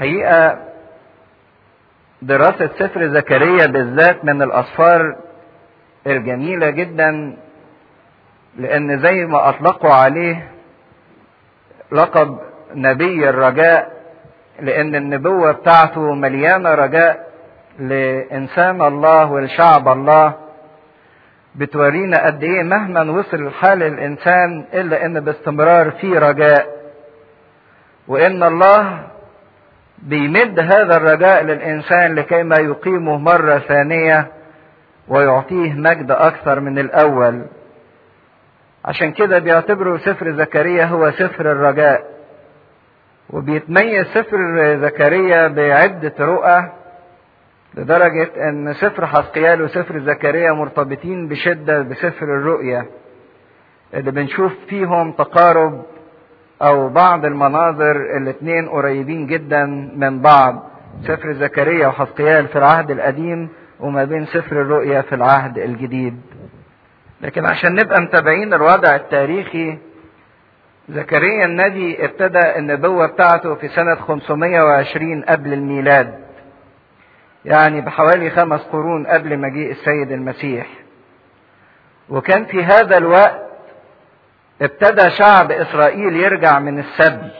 حقيقة دراسة سفر زكريا بالذات من الأسفار الجميلة جدا، لأن زي ما أطلقوا عليه لقب نبي الرجاء، لأن النبوة بتاعته مليانة رجاء لإنسان الله ولشعب الله. بتورينا قد إيه مهما وصل حال الإنسان إلا إن باستمرار في رجاء، وإن الله بيمد هذا الرجاء للإنسان لكي ما يقيمه مرة ثانية ويعطيه مجد أكثر من الأول. عشان كده بيعتبروا سفر زكريا هو سفر الرجاء. وبيتميز سفر زكريا بعدة رؤى، لدرجة ان سفر حزقيال وسفر زكريا مرتبطين بشدة بسفر الرؤيا، اللي بنشوف فيهم تقارب او بعض المناظر الاتنين قريبين جدا من بعض، سفر زكريا وحزقيال في العهد القديم وما بين سفر الرؤيا في العهد الجديد. لكن عشان نبقى متابعين الوضع التاريخي، زكريا النبي ابتدى النبوة بتاعته في سنة 520 قبل الميلاد، يعني بحوالي 5 قرون قبل مجيء السيد المسيح. وكان في هذا الوقت ابتدى شعب إسرائيل يرجع من السبي،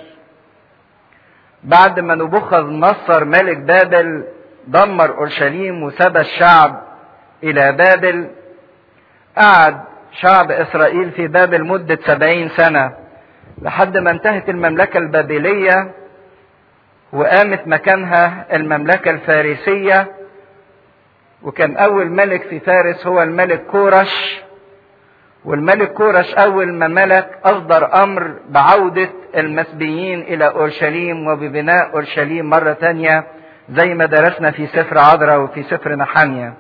بعد ما نبوخذ نصر ملك بابل دمر أورشليم وسبى الشعب إلى بابل. قعد شعب إسرائيل في بابل مدة 70 سنة لحد ما انتهت المملكة البابلية وقامت مكانها المملكة الفارسية. وكان أول ملك في فارس هو الملك كورش، والملك كورش أول ما ملك أصدر أمر بعودة المسبيين إلى أورشليم وببناء أورشليم مرة تانية، زي ما درسنا في سفر عذراء وفي سفر نحمية.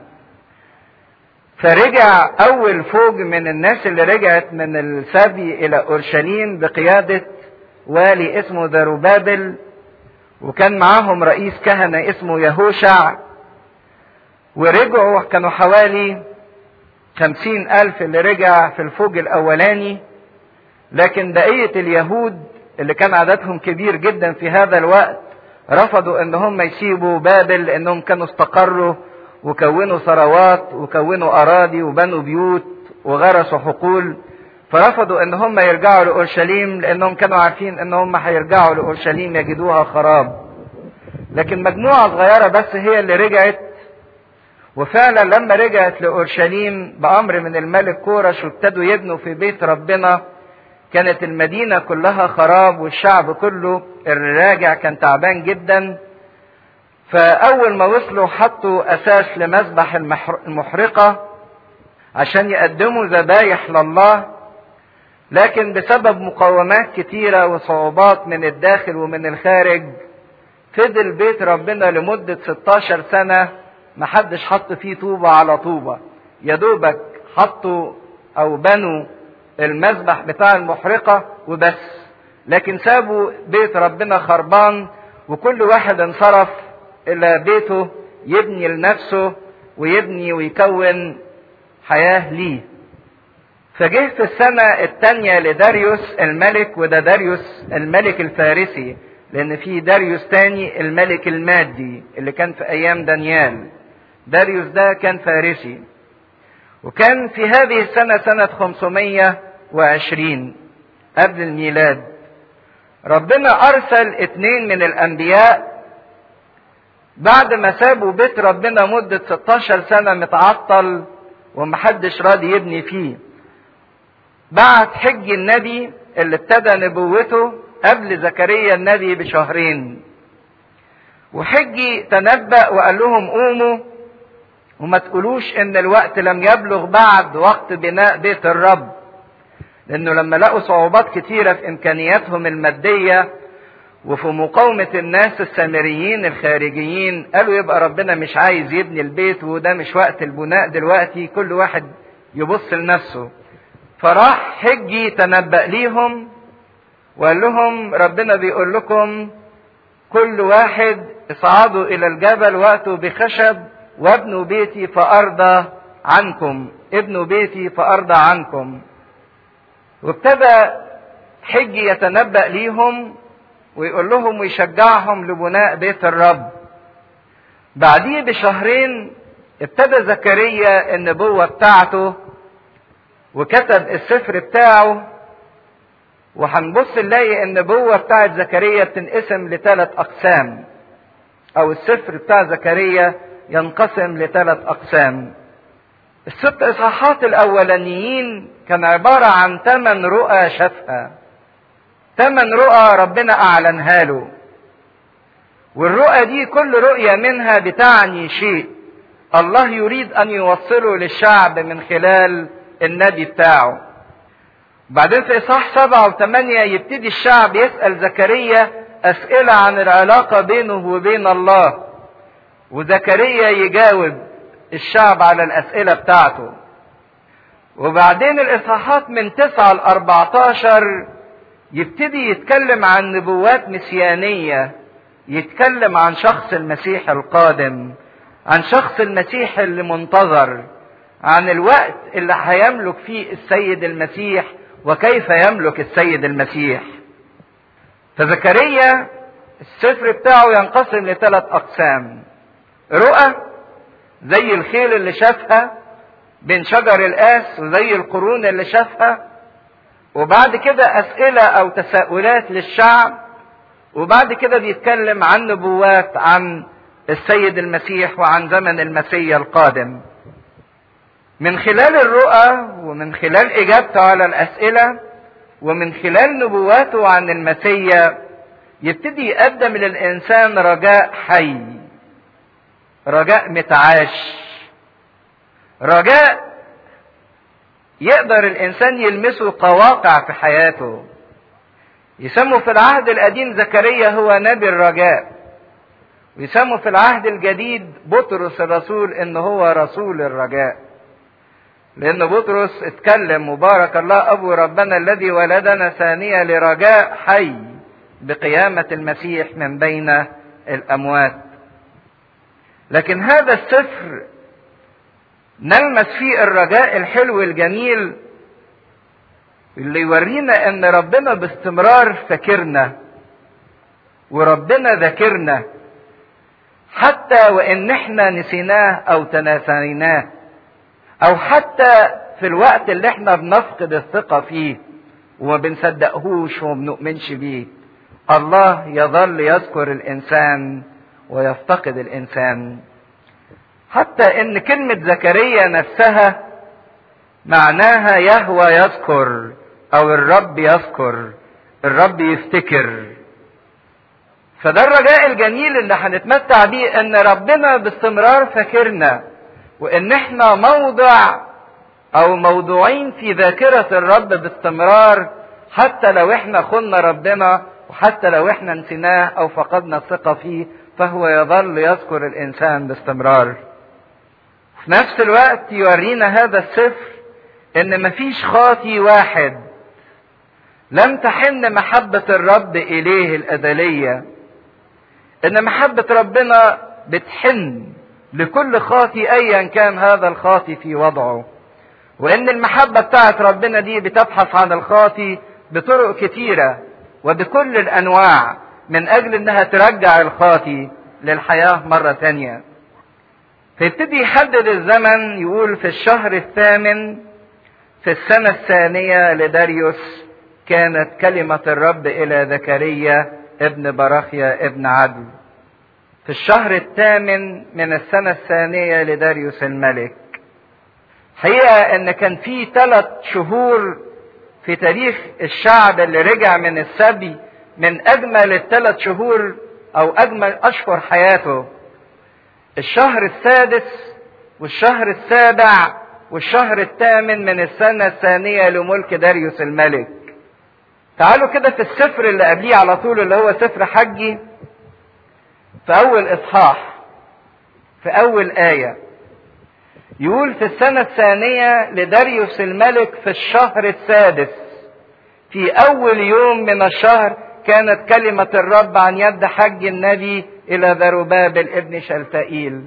فرجع أول فوج من الناس اللي رجعت من السبي إلى أورشليم بقيادة والي اسمه زروبابل، وكان معاهم رئيس كهنة اسمه يهوشع. ورجعوا كانوا حوالي 50,000 اللي رجع في الفوج الأولاني. لكن بقية اليهود اللي كان عددهم كبير جدا في هذا الوقت رفضوا ان هم يسيبوا بابل، لانهم كانوا استقروا وكونوا ثروات وكونوا اراضي وبنوا بيوت وغرسوا حقول، فرفضوا ان هم يرجعوا لاورشليم، لانهم كانوا عارفين ان هم هيرجعوا لاورشليم يجدوها خراب. لكن مجموعة صغيرة بس هي اللي رجعت. وفعلا لما رجعت لاورشليم بامر من الملك كورش وابتدوا يبنوا في بيت ربنا، كانت المدينة كلها خراب والشعب كله الراجع كان تعبان جدا. فاول ما وصلوا حطوا اساس لمذبح المحرقة عشان يقدموا ذبايح لله. لكن بسبب مقاومات كتيرة وصعوبات من الداخل ومن الخارج، فضل بيت ربنا لمدة 16 سنة محدش حط فيه طوبة على طوبة، يدوبك حطوا او بنوا المذبح بتاع المحرقة وبس. لكن سابوا بيت ربنا خربان، وكل واحد انصرف الى بيته يبني لنفسه ويبني ويكون حياة ليه. فجه في السنة الثانية لداريوس الملك، وده داريوس الملك الفارسي، لان في داريوس تاني الملك المادي اللي كان في ايام دانيال. داريوس ده كان فارسي. وكان في هذه السنة سنة 520 قبل الميلاد، ربنا ارسل 2 من الانبياء بعد ما سابوا بيت ربنا مدة 16 سنة متعطل ومحدش راضي يبني فيه. بعت حج النبي اللي ابتدى نبوته قبل زكريا النبي بشهرين. وحجي تنبأ وقال لهم قوموا وما تقولوش ان الوقت لم يبلغ بعد وقت بناء بيت الرب، لانه لما لقوا صعوبات كتيرة في امكانياتهم المادية وفي مقاومة الناس السامريين الخارجيين، قالوا يبقى ربنا مش عايز يبني البيت وده مش وقت البناء دلوقتي، كل واحد يبص لنفسه. فراح حجي تنبأ ليهم وقال لهم ربنا بيقول لكم كل واحد اصعدوا الى الجبل واتوا بخشب وابنوا بيتي فارضى عنكم، ابنوا بيتي فارضى عنكم. وابتدى حجي يتنبأ ليهم ويقول لهم ويشجعهم لبناء بيت الرب. بعديه بشهرين ابتدى زكريا النبوة بتاعته وكتب السفر بتاعه، وهنبص نلاقي النبوة بتاعت زكريا بتنقسم لثلاث أقسام، أو السفر بتاع زكريا ينقسم لثلاث أقسام. الست إصحاحات الأولانيين كان عبارة عن 8 رؤى شافها، 8 رؤى ربنا أعلنها له، والرؤى دي كل رؤية منها بتعني شيء الله يريد أن يوصله للشعب من خلال النبي بتاعه. بعدين في إصحاح 7 و8 يبتدي الشعب يسأل زكريا أسئلة عن العلاقة بينه وبين الله، وزكريا يجاوب الشعب على الأسئلة بتاعته. وبعدين الإصحاحات من 9 ل 14 يبتدي يتكلم عن نبوات مسيانية، يتكلم عن شخص المسيح القادم، عن شخص المسيح اللي منتظر، عن الوقت اللي هيملك فيه السيد المسيح وكيف يملك السيد المسيح. فزكريا السفر بتاعه ينقسم لثلاث أقسام: رؤى زي الخيل اللي شافها بين شجر القاس، وزي القرون اللي شافها، وبعد كده أسئلة أو تساؤلات للشعب، وبعد كده بيتكلم عن نبوات عن السيد المسيح وعن زمن المسيح القادم. من خلال الرؤى ومن خلال إجابته على الأسئلة ومن خلال نبواته عن المسيح يبتدي يقدم للإنسان رجاء حي، رجاء متعاش، رجاء يقدر الإنسان يلمسه كواقع في حياته. يسموا في العهد القديم زكريا هو نبي الرجاء، ويسموا في العهد الجديد بطرس الرسول إن هو رسول الرجاء، لأن بطرس اتكلم: مبارك الله أبو ربنا الذي ولدنا ثانية لرجاء حي بقيامة المسيح من بين الأموات. لكن هذا السفر نلمس فيه الرجاء الحلو الجميل اللي يورينا ان ربنا باستمرار فاكرنا، وربنا ذاكرنا حتى وان احنا نسيناه او تناسيناه، او حتى في الوقت اللي احنا بنفقد الثقة فيه وما بنصدقهوش وما بنؤمنش بيه، الله يظل يذكر الانسان ويفتقد الانسان. حتى ان كلمة زكريا نفسها معناها يهوى يذكر، او الرب يذكر، الرب يفتكر. فده الرجاء الجميل اللي هنتمتع بيه، ان ربنا باستمرار فاكرنا، وان احنا موضع او موضوعين في ذاكرة الرب باستمرار، حتى لو احنا خنا ربنا وحتى لو احنا نسيناه او فقدنا الثقة فيه، فهو يظل يذكر الانسان باستمرار. في نفس الوقت يورينا هذا السفر ان مفيش خاطي واحد لم تحن محبة الرب اليه الازلية، ان محبة ربنا بتحن لكل خاطي ايا كان هذا الخاطي في وضعه، وان المحبة بتاعت ربنا دي بتبحث عن الخاطي بطرق كتيرة وبكل الانواع من اجل انها ترجع الخاطي للحياة مرة تانية. فيبتدي يحدد الزمن، يقول في الشهر الثامن في السنة الثانية لداريوس كانت كلمة الرب إلى زكريا ابن براخيا ابن عدل، في الشهر الثامن من السنة الثانية لداريوس الملك. حقيقة ان كان في 3 شهور في تاريخ الشعب اللي رجع من السبي من اجمل ال3 شهور او اجمل اشهر حياته: الشهر السادس والشهر السابع والشهر الثامن من السنة الثانية لملك داريوس الملك. تعالوا كده في السفر اللي قبليه على طول اللي هو سفر حجي، في اول اصحاح في اول آية يقول: في السنة الثانية لداريوس الملك في الشهر السادس في اول يوم من الشهر كانت كلمة الرب عن يد حج النبي الى زربابل ابن شلتائيل.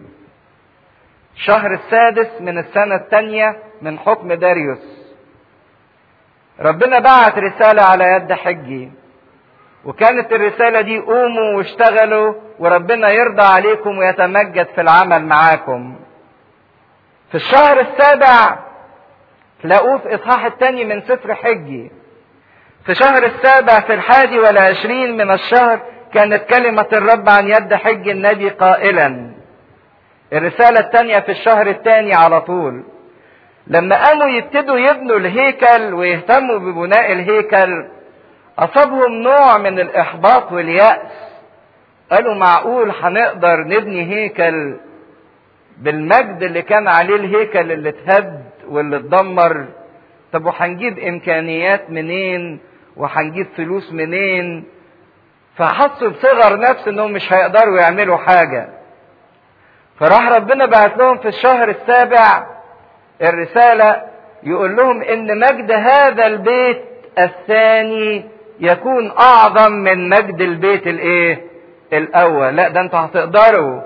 الشهر السادس من السنة الثانية من حكم داريوس، ربنا بعت رسالة على يد حجي وكانت الرسالة دي قوموا واشتغلوا وربنا يرضى عليكم ويتمجد في العمل معاكم. في الشهر السابع تلاقوه في إصحاح الثاني من سفر حجي. في شهر السابع في 21 من الشهر كانت كلمة الرب عن يد حج النبي قائلا. الرسالة الثانية في الشهر الثاني على طول. لما قاموا يبتدوا يبنوا الهيكل ويهتموا ببناء الهيكل أصابهم نوع من الإحباط واليأس. قالوا معقول هنقدر نبني هيكل بالمجد اللي كان عليه الهيكل اللي اتهد واللي اتدمر؟ طب وهنجيب إمكانيات منين وهنجيب فلوس منين؟ فحسوا بصغر نفس انهم مش هيقدروا يعملوا حاجة. فراح ربنا بعت لهم في الشهر السابع الرسالة يقول لهم ان مجد هذا البيت الثاني يكون اعظم من مجد البيت الاول. لا ده انتوا هتقدروا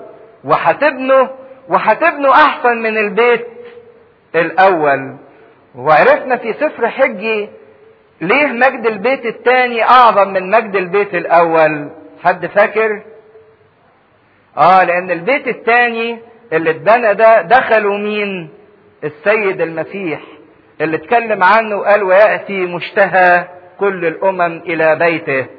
وهتبنوا احسن من البيت الاول. وعرفنا في سفر حجي ليه مجد البيت الثاني اعظم من مجد البيت الاول. حد فاكر؟ لان البيت الثاني اللي اتبنى ده دخلوا مين؟ السيد المسيح اللي اتكلم عنه وقال ويأتي مشتهى كل الامم الى بيته.